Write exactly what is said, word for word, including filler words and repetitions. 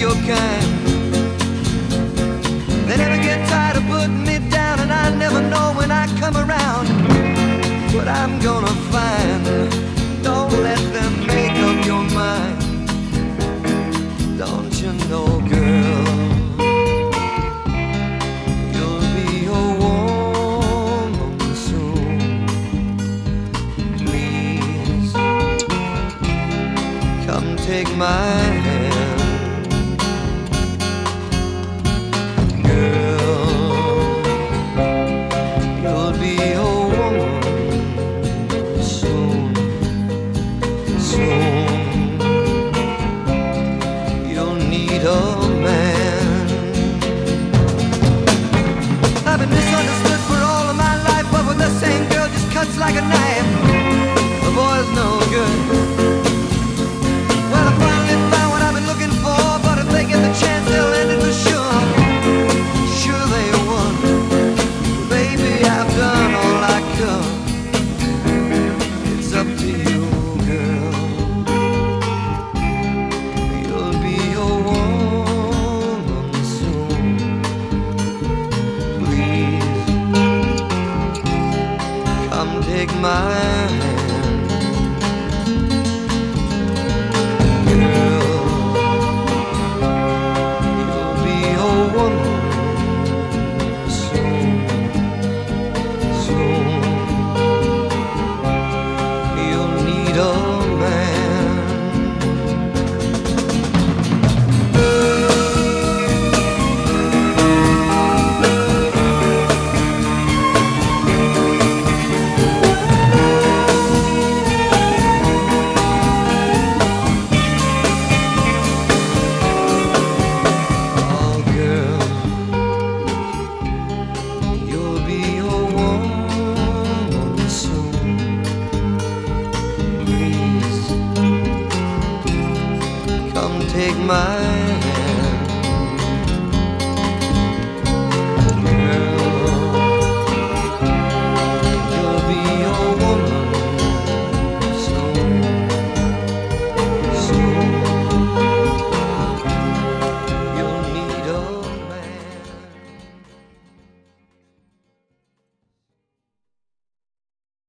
your kind. They never get tired of putting me down, and I never know when I come around what I'm gonna find. Don't let them make up your mind. Don't you know, girl, you'll be a woman soon. Please come take my hand. Like a knife, the boy's no good. Well, I finally found what I've been looking for, but if they get the chance, they'll end it for sure. Sure they won. Baby, I've done all I could. It's up to you, girl. You'll be a woman soon. Please come take my hand, girl. You'll be a woman soon, soon. You'll need a man. Take my